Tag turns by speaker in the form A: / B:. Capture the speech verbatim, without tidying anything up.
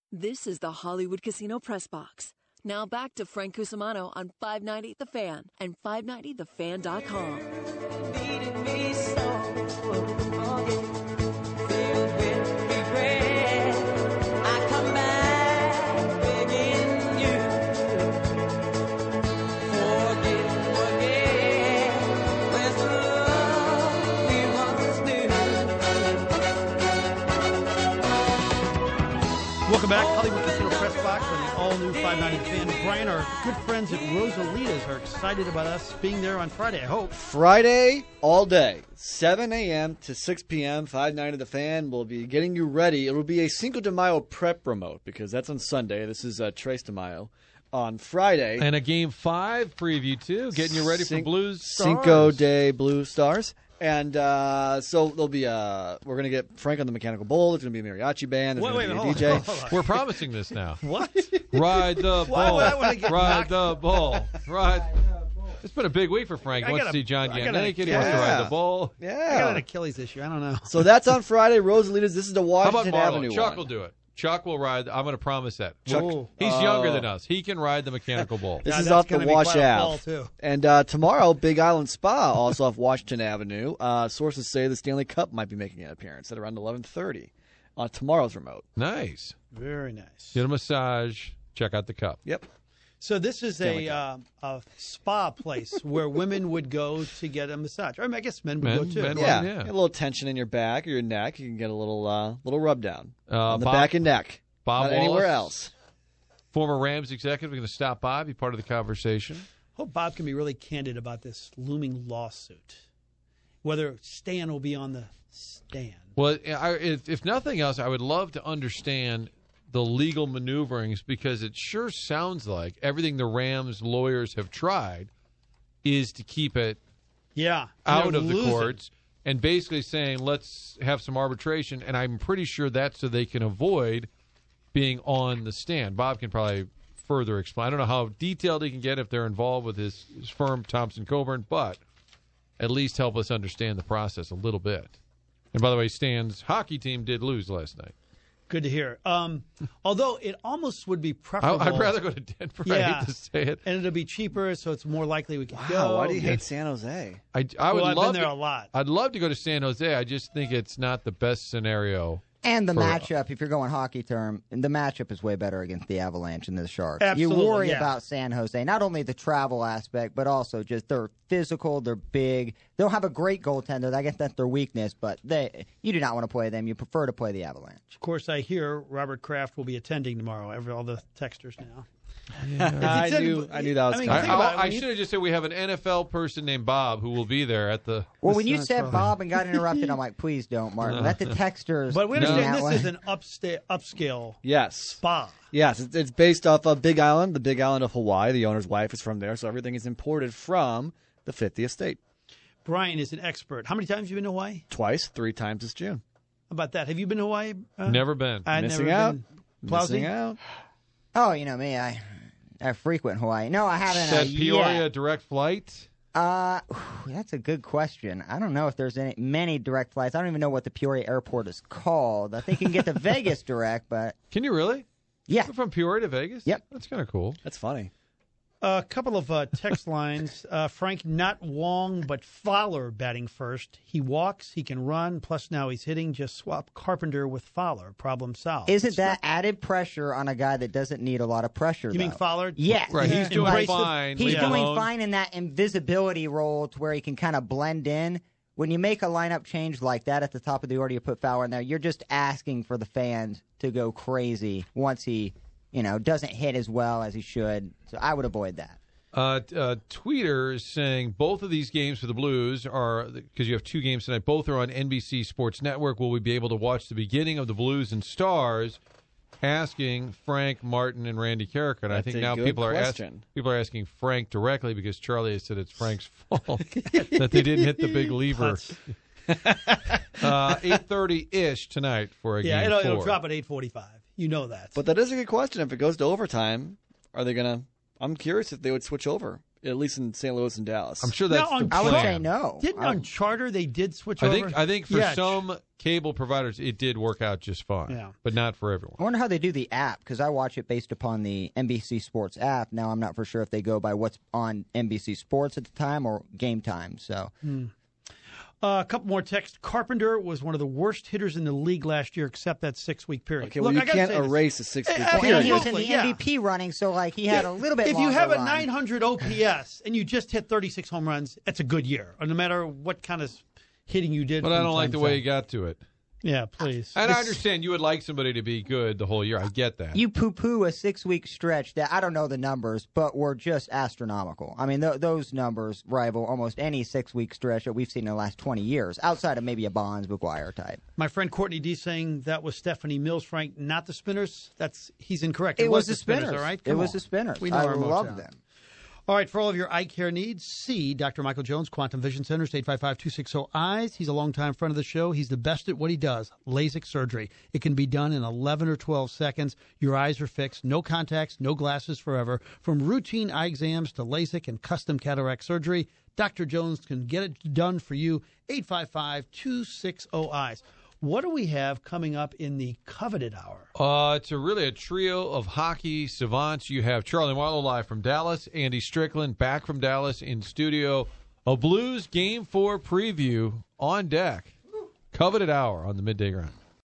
A: This is the Hollywood Casino Press Box. Now back to Frank Cusimano on five ninety The Fan and five ninety the fan dot com.
B: Welcome back, Hollywood Casino Press Box on the all-new five ninety The Fan. Brian, our good friends at Rosalita's are excited about us being there on Friday, I hope.
C: Friday, all day, seven a.m. to six p.m., five ninety The Fan will be getting you ready. It will be a Cinco de Mayo prep remote because that's on Sunday. This is uh, Tres de Mayo. On Friday.
D: And a Game five preview, too, getting you ready
C: Cin-
D: for Blues Stars.
C: Cinco de Blue Stars. And uh, so there'll be uh, we're going to get Frank on the mechanical bull. There's going to be a mariachi band. There's
B: Wait,
C: going to
B: wait,
C: be a
B: hold
C: D J.
B: on, hold on.
D: We're promising this now.
B: What?
D: Ride the
B: Why
D: bull.
B: would I wanna get
D: Ride
B: knocked-
D: the bull. Ride. It's been a big week for Frank.
B: I
D: He wants
B: gotta-
D: to see John
B: I
D: get
B: gotta-
D: naked. He wants to
C: yeah.
D: ride the bull.
B: I got
C: Yeah.
B: an Achilles issue. I don't know.
C: So that's on Friday. Rosalita's. This is the
D: How about
C: Washington Avenue
D: Marlo? Chuck
C: one.
D: will do it. Chuck will ride. I'm going to promise that.
C: Chuck-
B: Ooh.
D: He's
C: Oh.
D: younger than us. He can ride the mechanical bull.
C: This
B: Yeah,
C: is
B: that's
C: off the
B: gonna be
C: Wash
B: quite a fall,
C: Ave.
B: too.
C: And uh, tomorrow, Big Island Spa, also off Washington Avenue. Uh, sources say the Stanley Cup might be making an appearance at around eleven thirty on tomorrow's remote.
D: Nice.
B: Very nice.
D: Get a massage. Check out the cup.
C: Yep.
B: So this is
C: Stanley
B: a uh, a spa place where women would go to get a massage. I mean, I guess men would
D: Men-
B: go too.
D: men would.
C: Yeah.
D: yeah.
C: Get a little tension in your back or your neck. You can get a little uh, little rub down
D: Uh,
C: on the
D: Bob-
C: back and neck.
D: Bob
C: Not anywhere
D: Wallace,
C: else.
D: Former Rams executive, going to stop by, be part of the conversation.
B: Hope Bob can be really candid about this looming lawsuit. Whether Stan will be on the stand.
D: Well, I, if, if nothing else, I would love to understand the legal maneuverings because it sure sounds like everything the Rams lawyers have tried is to keep it
B: Yeah.
D: out
B: They're
D: of the
B: losing.
D: courts and basically saying, let's have some arbitration. And I'm pretty sure that's so they can avoid being on the stand. Bob can probably further explain. I don't know how detailed he can get if they're involved with his, his firm, Thompson Coburn, but at least help us understand the process a little bit. And by the way, Stan's hockey team did lose last night.
B: Good to hear. Um, although it almost would be
D: I,
B: preferable.
D: I'd rather go to Denver. I
B: Yeah.
D: hate to say it.
B: And it'll be cheaper, so it's more likely we can
C: Wow,
B: go.
C: why do you hate San Jose?
D: I, I would
B: Well, I've
D: love
B: been there
D: to,
B: a lot.
D: I'd love to go to San Jose. I just think it's not the best scenario.
E: And the
D: For-
E: matchup, if you're going hockey term, the matchup is way better against the Avalanche and the Sharks.
B: Absolutely,
E: you worry
B: yeah.
E: about San Jose, not only the travel aspect, but also just they're physical, they're big. They'll have a great goaltender. I guess that's their weakness, but they you do not want to play them. You prefer to play the Avalanche.
B: Of course, I hear Robert Kraft will be attending tomorrow. Every all the texters now.
C: I
B: It's in-
C: knew I knew that was
B: I mean,
C: coming.
B: think
D: I,
B: about it,
D: I, I
B: when you-
D: should have just said we have an N F L person named Bob who will be there at the.
E: Well, when you
B: That's
E: said
B: right.
E: Bob and got interrupted, I'm like, please don't, Martin. Let the texters.
B: But we
E: do
B: understand
E: that
B: this
E: way.
B: is an upsta- upscale
C: Yes.
B: spa.
C: Yes, it's, it's based off of Big Island, the Big Island of Hawaii. The owner's wife is from there, so everything is imported from the fiftieth state.
B: Brian is an expert. How many times have you been to Hawaii?
C: Twice, three times this June.
B: How about that? Have you been to Hawaii? Uh,
D: Never been.
B: I've
C: Missing
B: never
C: out.
B: been. Plowsy?
C: Missing out.
E: Oh, you know me. I I frequent Hawaii. No, I haven't.
D: Said
E: uh,
D: Peoria
E: yet.
D: direct flight.
E: Uh, whew, that's a good question. I don't know if there's any many direct flights. I don't even know what the Peoria airport is called. I think you can get to Vegas direct, but
D: Can you really?
E: yeah.
D: From Peoria to Vegas?
E: Yep.
D: That's kind of cool.
C: That's funny.
B: A couple of uh, text lines. Uh, Frank, not Wong, but Fowler batting first. He walks, he can run, plus now he's hitting. Just swap Carpenter with Fowler. Problem solved.
E: Isn't that added pressure on a guy that doesn't need a lot of pressure?
B: You mean
E: though?
B: Fowler?
E: Yes.
D: Right, he's doing
B: Embrace the-
D: fine.
E: He's
D: leave him
E: doing
D: alone.
E: fine in that invisibility role to where he can kind of blend in. When you make a lineup change like that at the top of the order, you put Fowler in there, you're just asking for the fans to go crazy once he, you know, doesn't hit as well as he should. So I would avoid that.
D: Uh, uh, Tweeter is saying both of these games for the Blues are, because you have two games tonight, both are on N B C Sports Network. Will we be able to watch the beginning of the Blues and Stars? Asking Frank, Martin, and Randy Carrick. And I
C: That's
D: think
C: a
D: now
C: good
D: people are, ask,
C: question.
D: people are asking Frank directly because Charlie has said it's Frank's fault that they didn't hit the big lever. uh, eight thirty-ish tonight for a
B: Yeah,
D: game
B: it'll,
D: four.
B: it'll drop at eight forty-five. You know that.
C: But that is a good question. If it goes to overtime, are they going to – I'm curious if they would switch over. at least in Saint Louis and Dallas.
D: I'm sure that's
B: Now,
D: the
B: on
E: I would
D: plan.
E: say no.
B: Didn't
E: I
B: on
E: would-
B: Charter they did switch
D: I
B: over?
D: think I think for
B: Yeah,
D: some cable providers it did work out just fine,
B: Yeah.
D: but not for everyone.
E: I wonder how they do the app, because I watch it based upon the N B C Sports app. Now, I'm not for sure if they go by what's on N B C Sports at the time or game time. So,
B: Uh, a couple more texts. Carpenter was one of the worst hitters in the league last year, except that six-week period.
C: Okay,
B: Look,
C: well, you
B: I gotta
C: can't
B: say this.
C: erase a six-week
B: Eh,
E: well,
C: period.
E: and he was in the
B: Absolutely, yeah.
E: M V P running, so like he had a little bit.
B: If you
E: longer
B: have a
E: run.
B: nine hundred O P S and you just hit thirty-six home runs, that's a good year, no matter what kind of hitting you did.
D: But I
B: from
D: don't like
B: time
D: the
B: to
D: way
B: time.
D: he got to it.
B: Yeah, please.
D: And I
B: It's-
D: understand you would like somebody to be good the whole year. I get that.
E: You poo-poo a six-week stretch that I don't know the numbers, but were just astronomical. I mean, th- those numbers rival almost any six-week stretch that we've seen in the last twenty years, outside of maybe a Bonds, McGuire type.
B: My friend Courtney D saying that was Stephanie Mills, Frank, not the Spinners. That's he's incorrect.
E: It, was, the
B: Spinners,
E: Spinners.
B: all right?
E: It
B: Come
E: was
B: on.
E: the Spinners.
B: We know
E: I
B: our
E: love
B: Motown.
E: them.
B: All right, for all of your eye care needs, see Doctor Michael Jones, Quantum Vision Centers, eight five five, two six zero, eyes. He's a longtime friend of the show. He's the best at what he does, LASIK surgery. It can be done in eleven or twelve seconds. Your eyes are fixed. No contacts, no glasses forever. From routine eye exams to LASIK and custom cataract surgery, Doctor Jones can get it done for you, eight five five, two six zero, eyes. What do we have coming up in the coveted hour?
D: Uh, it's a really a trio of hockey savants. You have Charlie Marlowe live from Dallas, Andy Strickland back from Dallas in studio. A Blues Game four preview on deck. Coveted hour on the Midday Grind.